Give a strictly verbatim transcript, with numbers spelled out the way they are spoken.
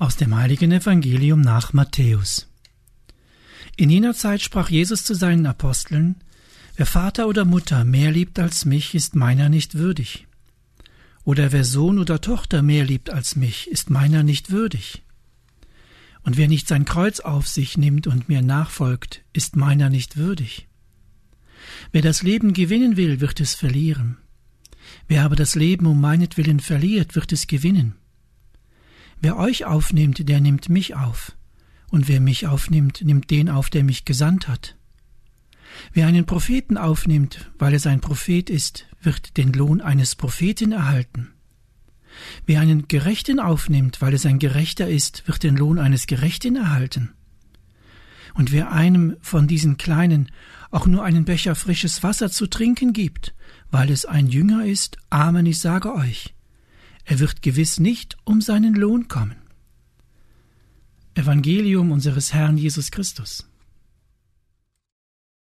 Aus dem heiligen Evangelium nach Matthäus. In jener Zeit sprach Jesus zu seinen Aposteln: Wer Vater oder Mutter mehr liebt als mich, ist meiner nicht würdig. Oder wer Sohn oder Tochter mehr liebt als mich, ist meiner nicht würdig. Und wer nicht sein Kreuz auf sich nimmt und mir nachfolgt, ist meiner nicht würdig. Wer das Leben gewinnen will, wird es verlieren. Wer aber das Leben um meinetwillen verliert, wird es gewinnen. Wer euch aufnimmt, der nimmt mich auf. Und wer mich aufnimmt, nimmt den auf, der mich gesandt hat. Wer einen Propheten aufnimmt, weil er ein Prophet ist, wird den Lohn eines Propheten erhalten. Wer einen Gerechten aufnimmt, weil er ein Gerechter ist, wird den Lohn eines Gerechten erhalten. Und wer einem von diesen Kleinen auch nur einen Becher frisches Wasser zu trinken gibt, weil es ein Jünger ist, Amen, ich sage euch, er wird gewiss nicht um seinen Lohn kommen. Evangelium unseres Herrn Jesus Christus.